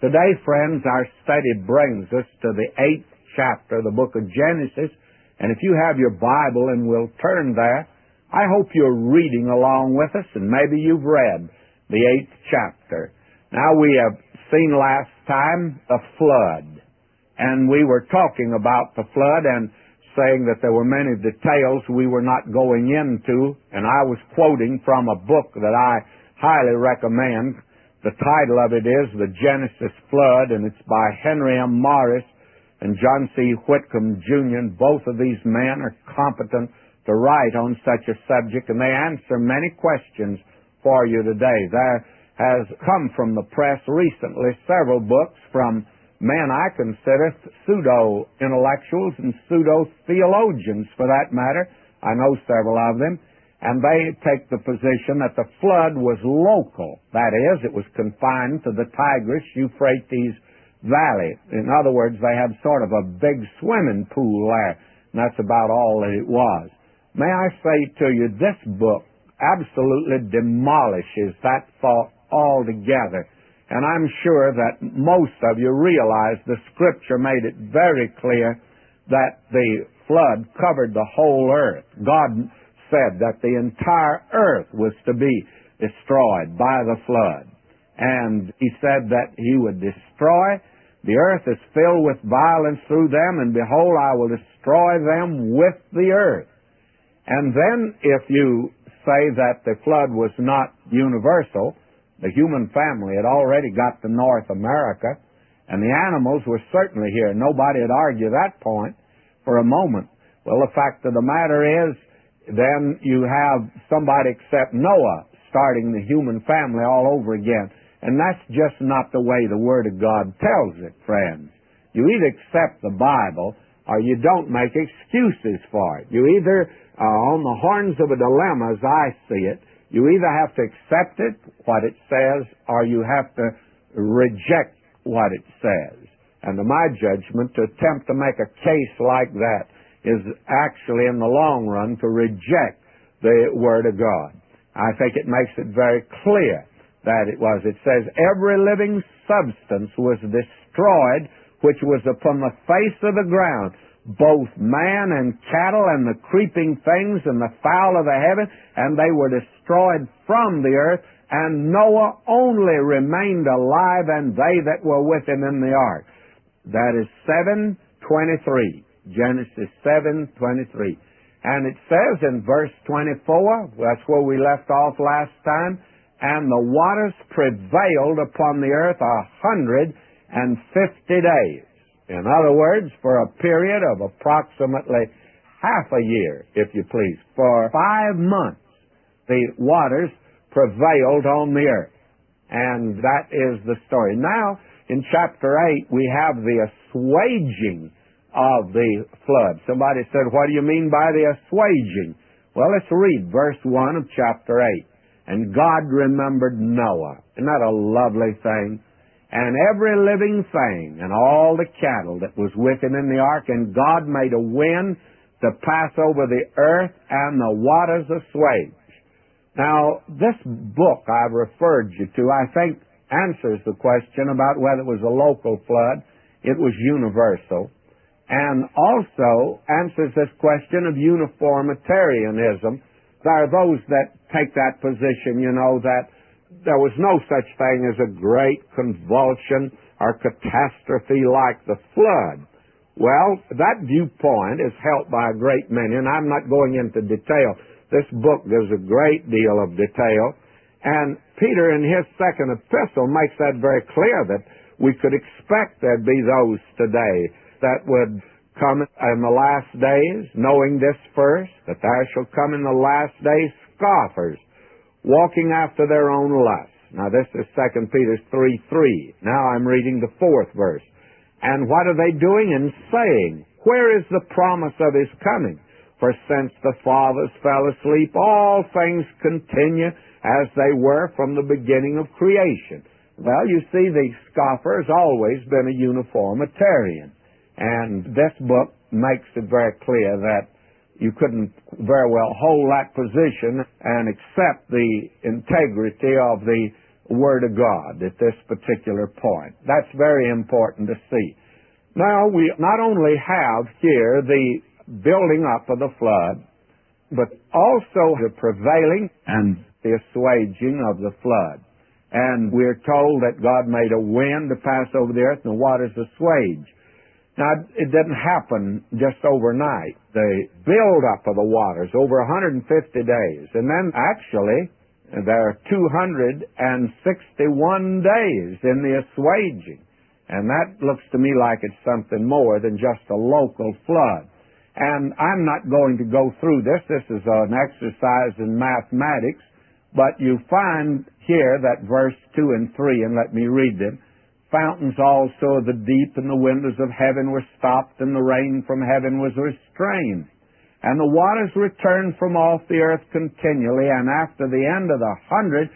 Today, friends, our study brings us to the 8th chapter of the book of Genesis. And if you have your Bible and will turn there, I hope you're reading along with us, and maybe you've read the 8th chapter. Now, we have seen last time the flood. And we were talking about the flood and saying that there were many details we were not going into. And I was quoting from a book that I highly recommend. The title of it is The Genesis Flood, and it's by Henry M. Morris and John C. Whitcomb, Jr. And both of these men are competent to write on such a subject, and they answer many questions for you today. There has come from the press recently several books from men I consider pseudo-intellectuals and pseudo-theologians, for that matter. I know several of them. And they take the position that the flood was local. That is, it was confined to the Tigris-Euphrates Valley. In other words, they had sort of a big swimming pool there, and that's about all that it was. May I say to you, this book absolutely demolishes that thought altogether. And I'm sure that most of you realize the Scripture made it very clear that the flood covered the whole earth. God said that the entire earth was to be destroyed by the flood. And He said that He would destroy. The earth is filled with violence through them, and behold, I will destroy them with the earth. And then if you say that the flood was not universal, the human family had already got to North America, and the animals were certainly here. Nobody would argue that point for a moment. Well, the fact of the matter is, then you have somebody except Noah starting the human family all over again. And that's just not the way the Word of God tells it, friends. You either accept the Bible or you don't make excuses for it. You either are on the horns of a dilemma, as I see it. You either have to accept it, what it says, or you have to reject what it says. And to my judgment, to attempt to make a case like that is actually, in the long run, to reject the Word of God. I think it makes it very clear that it was. It says, every living substance was destroyed which was upon the face of the ground, both man and cattle and the creeping things and the fowl of the heaven, and they were destroyed from the earth, and Noah only remained alive, and they that were with him in the ark. That is 7:23. Genesis 7:23. And it says in verse 24, that's where we left off last time, and the waters prevailed upon the earth 150 days. In other words, for a period of approximately half a year, if you please. For 5 months, the waters prevailed on the earth. And that is the story. Now, in chapter 8, we have the assuaging of the flood. Somebody said, what do you mean by the assuaging? Well, let's read verse 1 of chapter 8. And God remembered Noah. Isn't that a lovely thing? And every living thing, and all the cattle that was with him in the ark, and God made a wind to pass over the earth, and the waters assuaged. Now, this book I've referred you to, I think, answers the question about whether it was a local flood. It was universal. And also answers this question of uniformitarianism. There are those that take that position, that there was no such thing as a great convulsion or catastrophe like the flood. Well, that viewpoint is held by a great many, and I'm not going into detail. This book gives a great deal of detail. And Peter, in his second epistle, makes that very clear that we could expect there'd be those today that would come in the last days, knowing this first, that there shall come in the last days scoffers, walking after their own lusts. Now this is 2 Peter 3:3. Now I'm reading the 4th verse. And what are they doing? And saying, where is the promise of his coming? For since the fathers fell asleep, all things continue as they were from the beginning of creation. Well, you see, the scoffer has always been a uniformitarian. And this book makes it very clear that you couldn't very well hold that position and accept the integrity of the Word of God at this particular point. That's very important to see. Now, we not only have here the building up of the flood, but also the prevailing and the assuaging of the flood. And we're told that God made a wind to pass over the earth and the waters assuage. Now, it didn't happen just overnight. The build-up of the waters over 150 days. And then actually, there are 261 days in the assuaging. And that looks to me like it's something more than just a local flood. And I'm not going to go through this. This is an exercise in mathematics. But you find here that verse 2 and 3, and let me read them. Fountains also of the deep and the windows of heaven were stopped, and the rain from heaven was restrained. And the waters returned from off the earth continually, and after the end of the 150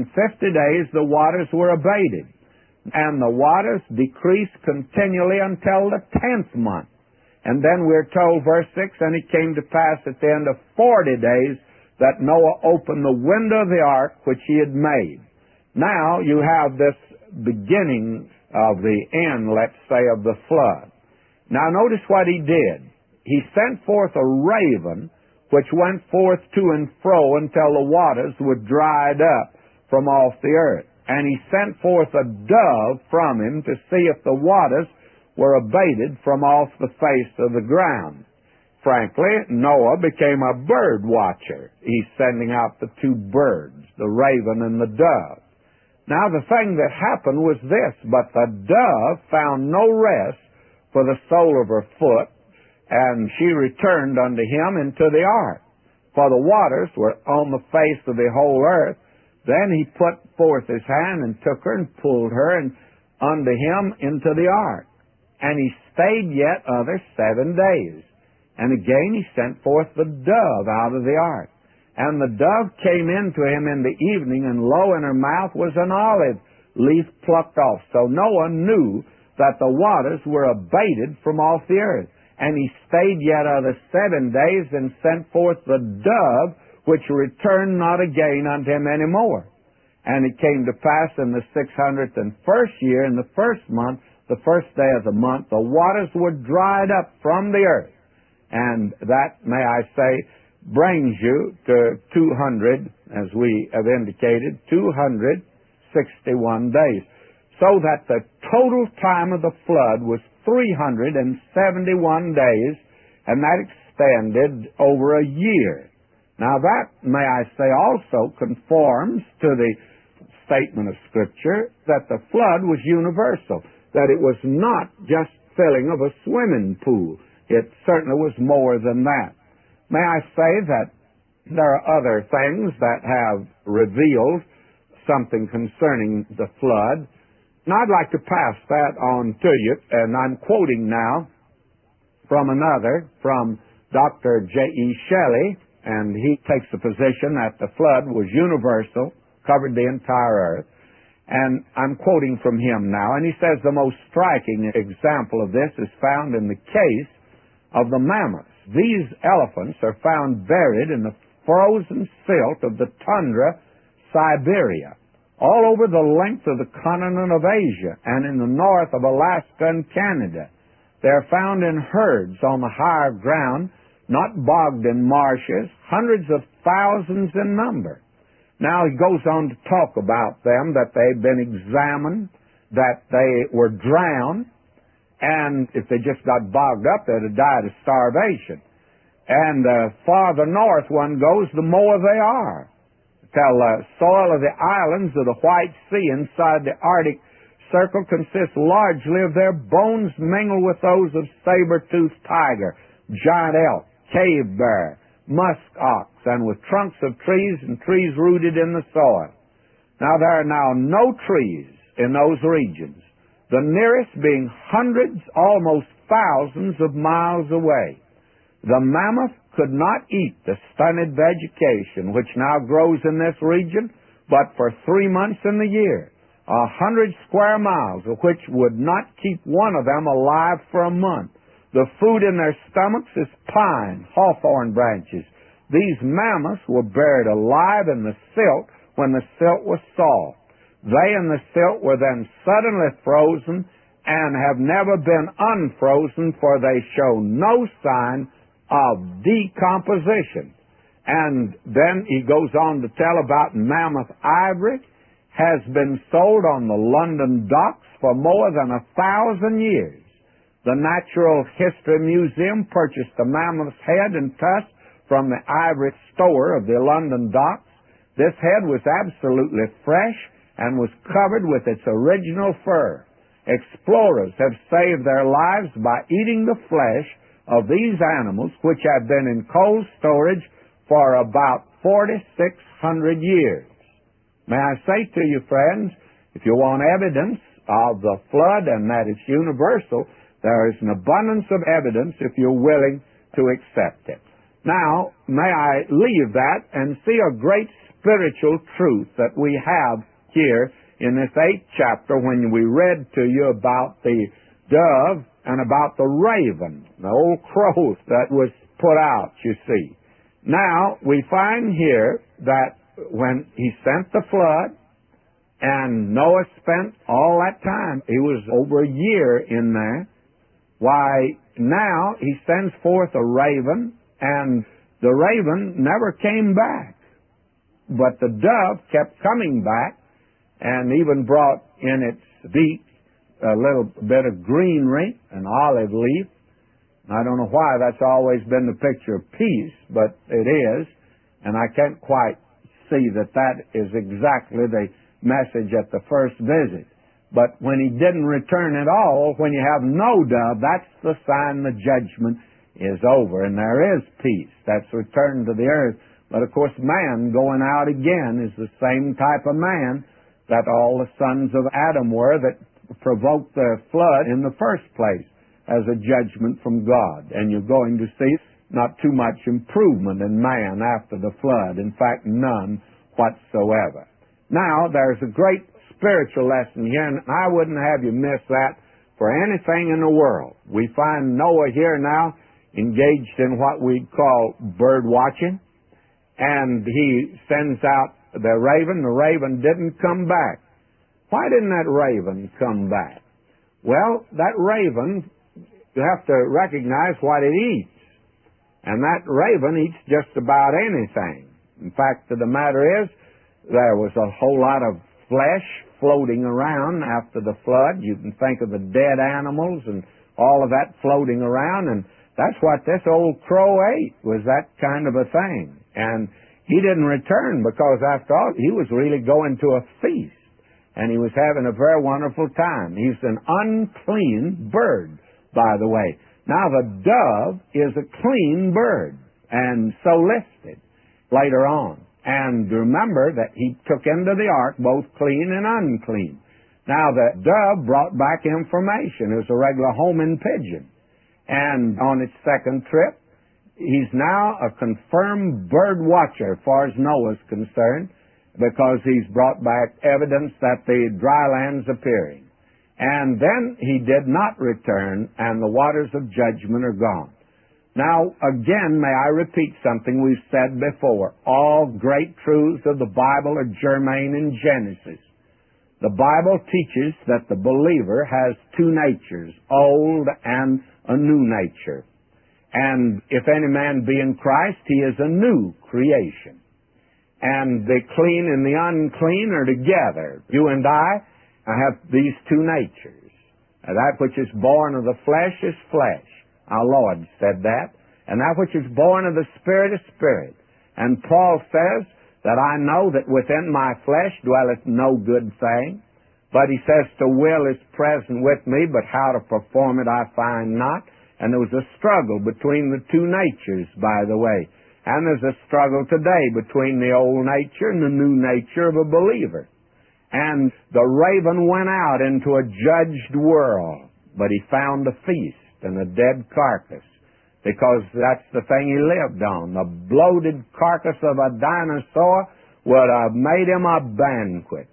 days the waters were abated. And the waters decreased continually until the 10th month. And then we're told, verse 6, and it came to pass at the end of 40 days that Noah opened the window of the ark which he had made. Now you have this beginning of the end, let's say, of the flood. Now notice what he did. He sent forth a raven which went forth to and fro until the waters were dried up from off the earth. And he sent forth a dove from him to see if the waters were abated from off the face of the ground. Frankly, Noah became a bird watcher. He's sending out the two birds, the raven and the dove. Now the thing that happened was this, but the dove found no rest for the sole of her foot, and she returned unto him into the ark. For the waters were on the face of the whole earth. Then he put forth his hand and took her and pulled her and unto him into the ark. And he stayed yet other 7 days. And again he sent forth the dove out of the ark. And the dove came into him in the evening, and lo, in her mouth was an olive leaf plucked off. So Noah knew that the waters were abated from off the earth. And he stayed yet other 7 days, and sent forth the dove, which returned not again unto him any more. And it came to pass in the 601st year, in the first month, the first day of the month, the waters were dried up from the earth. And that, may I say, brings you to 200, as we have indicated, 261 days. So that the total time of the flood was 371 days, and that extended over a year. Now that, may I say, also conforms to the statement of Scripture that the flood was universal, that it was not just filling of a swimming pool. It certainly was more than that. May I say that there are other things that have revealed something concerning the flood, and I'd like to pass that on to you, and I'm quoting now from Dr. J.E. Shelley, and he takes the position that the flood was universal, covered the entire earth, and I'm quoting from him now, and he says the most striking example of this is found in the case of the mammoths. These elephants are found buried in the frozen silt of the tundra, Siberia, all over the length of the continent of Asia and in the north of Alaska and Canada. They are found in herds on the higher ground, not bogged in marshes, hundreds of thousands in number. Now he goes on to talk about them, that they've been examined, that they were drowned, and if they just got bogged up, they'd have died of starvation. And the farther north one goes, the more they are. Till the soil of the islands of the White Sea inside the Arctic Circle consists largely of their bones mingled with those of saber-toothed tiger, giant elk, cave bear, musk ox, and with trunks of trees and trees rooted in the soil. Now there are now no trees in those regions, the nearest being hundreds, almost thousands of miles away. The mammoth could not eat the stunted vegetation which now grows in this region, but for 3 months in the year, 100 square miles of which would not keep one of them alive for a month. The food in their stomachs is pine, hawthorn branches. These mammoths were buried alive in the silt when the silt was soft. They and the silt were then suddenly frozen and have never been unfrozen, for they show no sign of decomposition. And then he goes on to tell about mammoth ivory has been sold on the London docks for more than 1,000 years. The Natural History Museum purchased the mammoth's head and tusk from the ivory store of the London docks. This head was absolutely fresh and was covered with its original fur. Explorers have saved their lives by eating the flesh of these animals, which have been in cold storage for about 4,600 years. May I say to you, friends, if you want evidence of the flood and that it's universal, there is an abundance of evidence if you're willing to accept it. Now, may I leave that and see a great spiritual truth that we have here in this 8th chapter when we read to you about the dove and about the raven, the old crow that was put out, you see. Now, we find here that when he sent the flood, and Noah spent all that time, he was over a year in there, why, now he sends forth a raven, and the raven never came back. But the dove kept coming back, and even brought in its beak a little bit of greenery, an olive leaf. I don't know why that's always been the picture of peace, but it is, and I can't quite see that that is exactly the message at the first visit. But when he didn't return at all, when you have no dove, that's the sign the judgment is over, and there is peace. That's returned to the earth. But of course, man going out again is the same type of man that all the sons of Adam were that provoked the flood in the first place as a judgment from God. And you're going to see not too much improvement in man after the flood. In fact, none whatsoever. Now, there's a great spiritual lesson here, and I wouldn't have you miss that for anything in the world. We find Noah here now engaged in what we'd call bird watching, and he sends out the raven. The raven didn't come back. Why didn't that raven come back? Well, that raven, you have to recognize what it eats. And that raven eats just about anything. In fact, the matter is, there was a whole lot of flesh floating around after the flood. You can think of the dead animals and all of that floating around, and that's what this old crow ate, was that kind of a thing. And he didn't return because, after all, he was really going to a feast, and he was having a very wonderful time. He's an unclean bird, by the way. Now, the dove is a clean bird, and so listed later on. And remember that he took into the ark both clean and unclean. Now, the dove brought back information. It was a regular homing pigeon. And on its second trip, he's now a confirmed bird watcher as far as Noah's concerned, because he's brought back evidence that the dry land's appearing. And then he did not return, and the waters of judgment are gone. Now, again, may I repeat something we've said before. All great truths of the Bible are germane in Genesis. The Bible teaches that the believer has two natures, old and a new nature. And if any man be in Christ, he is a new creation. And the clean and the unclean are together. You and I have these two natures. That which is born of the flesh is flesh. Our Lord said that. And that which is born of the Spirit is spirit. And Paul says that I know that within my flesh dwelleth no good thing. But he says the will is present with me, but how to perform it I find not. And there was a struggle between the two natures, by the way. And there's a struggle today between the old nature and the new nature of a believer. And the raven went out into a judged world, but he found a feast and a dead carcass, because that's the thing he lived on. The bloated carcass of a dinosaur would have made him a banquet.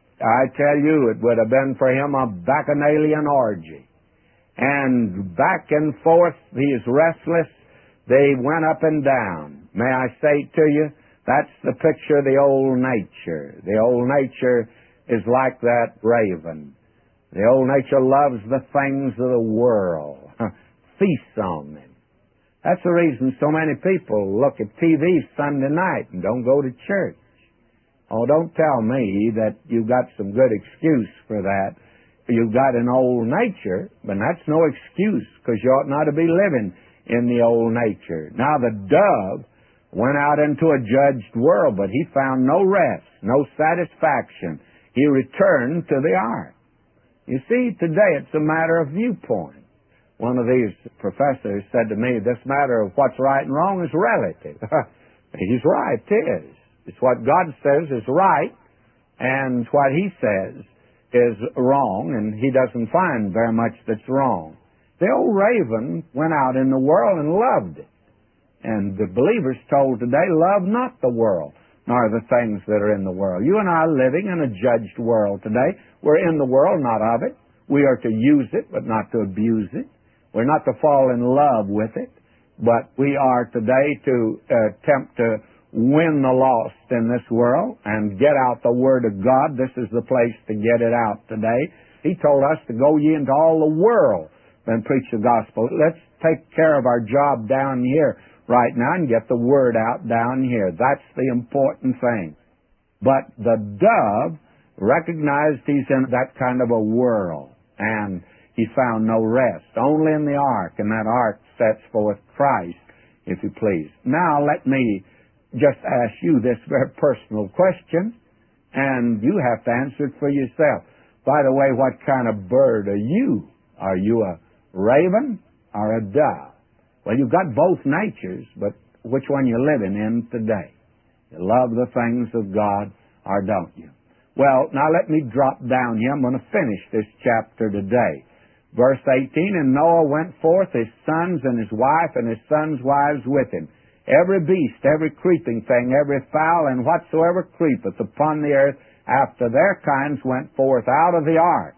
I tell you, it would have been for him a bacchanalian orgy. And back and forth, he is restless. They went up and down. May I say to you, that's the picture of the old nature. The old nature is like that raven. The old nature loves the things of the world, feasts on them. That's the reason so many people look at TV Sunday night and don't go to church. Oh, don't tell me that you've got some good excuse for that. You've got an old nature, but that's no excuse, because you ought not to be living in the old nature. Now the dove went out into a judged world, but he found no rest, no satisfaction. He returned to the ark. You see, today it's a matter of viewpoint. One of these professors said to me, this matter of what's right and wrong is relative. He's right, it is. It's what God says is right, and what He says is wrong, and He doesn't find very much that's wrong. The old raven went out in the world and loved it. And the believers told today, love not the world, nor the things that are in the world. You and I are living in a judged world today. We're in the world, not of it. We are to use it, but not to abuse it. We're not to fall in love with it, but we are today to attempt to win the lost in this world and get out the Word of God. This is the place to get it out today. He told us to go ye into all the world and preach the gospel. Let's take care of our job down here right now and get the Word out down here. That's the important thing. But the dove recognized he's in that kind of a world, and he found no rest. Only in the ark, and that ark sets forth Christ, if you please. Now let me just ask you this very personal question, and you have to answer it for yourself. By the way, what kind of bird are you? Are you a raven or a dove? Well, you've got both natures, but which one you living in today? You love the things of God, or don't you? Well, now let me drop down here. I'm going to finish this chapter today. Verse 18, and Noah went forth, his sons and his wife, and his sons' wives with him. Every beast, every creeping thing, every fowl, and whatsoever creepeth upon the earth, after their kinds went forth out of the ark.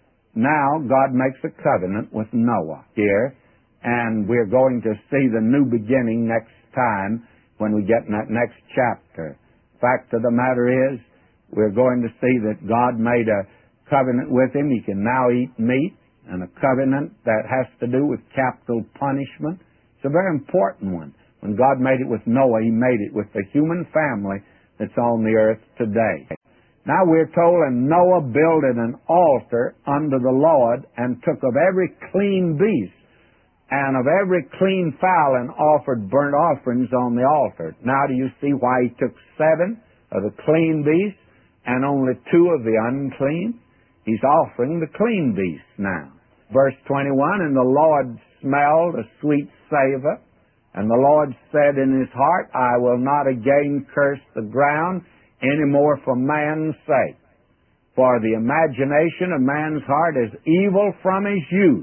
Now God makes a covenant with Noah here, and we're going to see the new beginning next time when we get in that next chapter. Fact of the matter is, we're going to see that God made a covenant with him. He can now eat meat, and a covenant that has to do with capital punishment. It's a very important one. When God made it with Noah, He made it with the human family that's on the earth today. Now we're told, and Noah builded an altar unto the Lord, and took of every clean beast, and of every clean fowl, and offered burnt offerings on the altar. Now do you see why He took 7 of the clean beasts, and only 2 of the unclean? He's offering the clean beasts now. Verse 21, and the Lord smelled a sweet savor, and the Lord said in his heart, I will not again curse the ground any more for man's sake. For the imagination of man's heart is evil from his youth.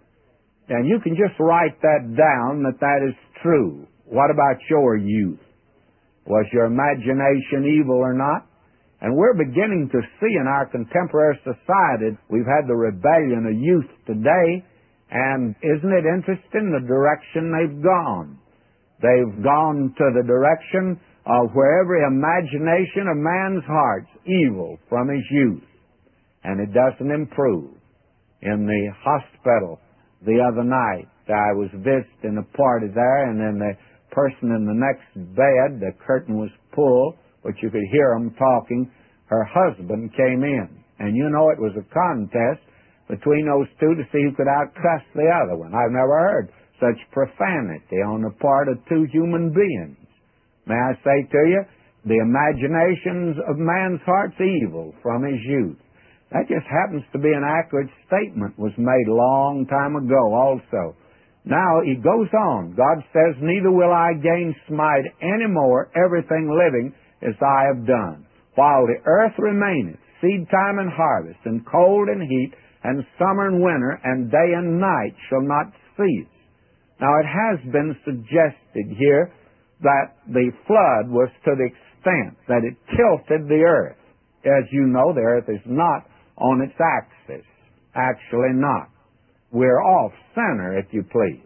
And you can just write that down, that is true. What about your youth? Was your imagination evil or not? And we're beginning to see in our contemporary society, we've had the rebellion of youth today, and isn't it interesting the direction they've gone? They've gone to the direction of where every imagination of man's heart's evil from his youth, and it doesn't improve. In the hospital the other night, I was visiting a party there, and then the person in the next bed, the curtain was pulled, but you could hear them talking. Her husband came in, and you know it was a contest between those two to see who could outcuss the other one. I've never heard such profanity on the part of 2 human beings. May I say to you, the imaginations of man's heart's evil from his youth. That just happens to be an accurate statement, was made a long time ago also. Now he goes on. God says, neither will I again smite any more everything living as I have done. While the earth remaineth, seed time and harvest, and cold and heat, and summer and winter, and day and night shall not cease. Now it has been suggested here that the flood was to the extent that it tilted the earth. As you know, the earth is not on its axis. Actually not. We're off center, if you please.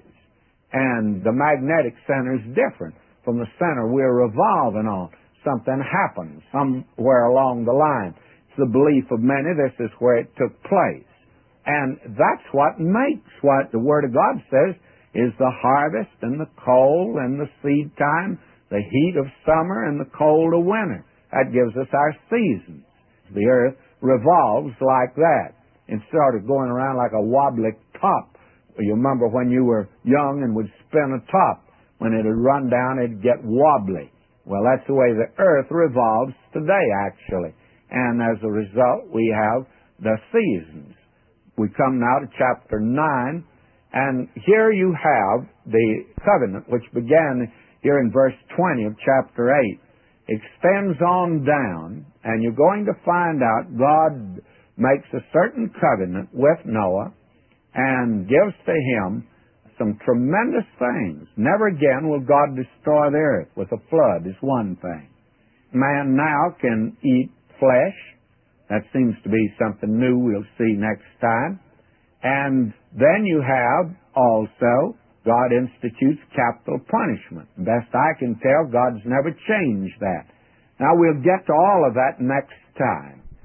And the magnetic center is different from the center we're revolving on. Something happens somewhere along the line. the belief of many, this is where it took place. And that's what makes what the Word of God says is the harvest and the cold and the seed time, the heat of summer and the cold of winter. That gives us our seasons. The earth revolves like that. Instead of going around like a wobbly top. You remember when you were young and would spin a top. When it would run down, it'd get wobbly. Well, that's the way the earth revolves today, actually. And as a result, we have the seasons. We come now to chapter 9, and here you have the covenant, which began here in verse 20 of chapter 8. Extends on down, and you're going to find out God makes a certain covenant with Noah and gives to him some tremendous things. Never again will God destroy the earth with a flood, is one thing. Man now can eat flesh. That seems to be something new we'll see next time. And then you have also God institutes capital punishment. Best I can tell, God's never changed that. Now we'll get to all of that next time.